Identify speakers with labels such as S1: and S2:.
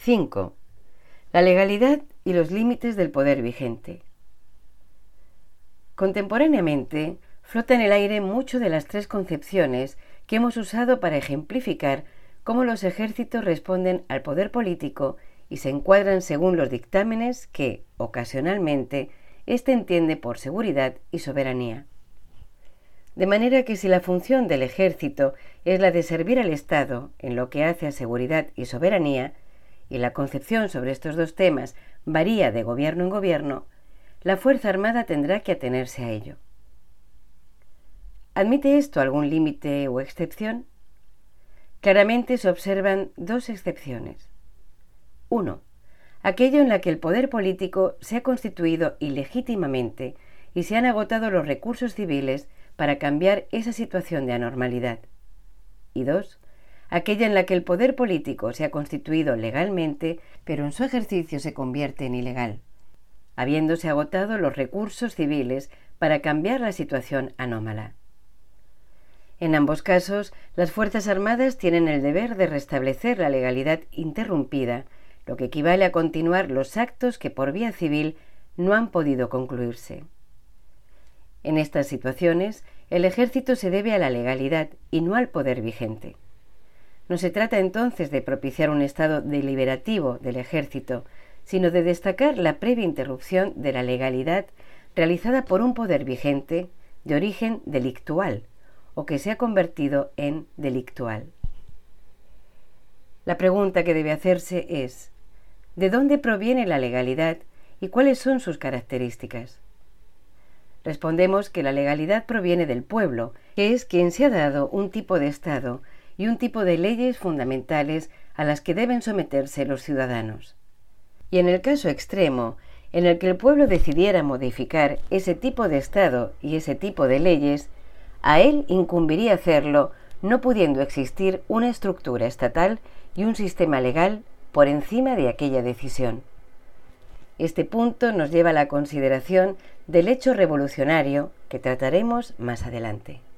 S1: 5. La legalidad y los límites del poder vigente. Contemporáneamente, flota en el aire mucho de las tres concepciones que hemos usado para ejemplificar cómo los ejércitos responden al poder político y se encuadran según los dictámenes que, ocasionalmente, éste entiende por seguridad y soberanía. De manera que si la función del ejército es la de servir al Estado en lo que hace a seguridad y soberanía, y la concepción sobre estos dos temas varía de gobierno en gobierno, la Fuerza Armada tendrá que atenerse a ello. ¿Admite esto algún límite o excepción? Claramente se observan dos excepciones. 1. Aquello en la que el poder político se ha constituido ilegítimamente y se han agotado los recursos civiles para cambiar esa situación de anormalidad. Y 2. Aquella en la que el poder político se ha constituido legalmente, pero en su ejercicio se convierte en ilegal, habiéndose agotado los recursos civiles para cambiar la situación anómala. En ambos casos, las Fuerzas Armadas tienen el deber de restablecer la legalidad interrumpida, lo que equivale a continuar los actos que por vía civil no han podido concluirse. En estas situaciones, el ejército se debe a la legalidad y no al poder vigente. No se trata entonces de propiciar un estado deliberativo del ejército, sino de destacar la previa interrupción de la legalidad realizada por un poder vigente de origen delictual o que se ha convertido en delictual. La pregunta que debe hacerse es: ¿de dónde proviene la legalidad y cuáles son sus características? Respondemos que la legalidad proviene del pueblo, que es quien se ha dado un tipo de Estado y un tipo de leyes fundamentales a las que deben someterse los ciudadanos. Y en el caso extremo, en el que el pueblo decidiera modificar ese tipo de Estado y ese tipo de leyes, a él incumbiría hacerlo, no pudiendo existir una estructura estatal y un sistema legal por encima de aquella decisión. Este punto nos lleva a la consideración del hecho revolucionario que trataremos más adelante.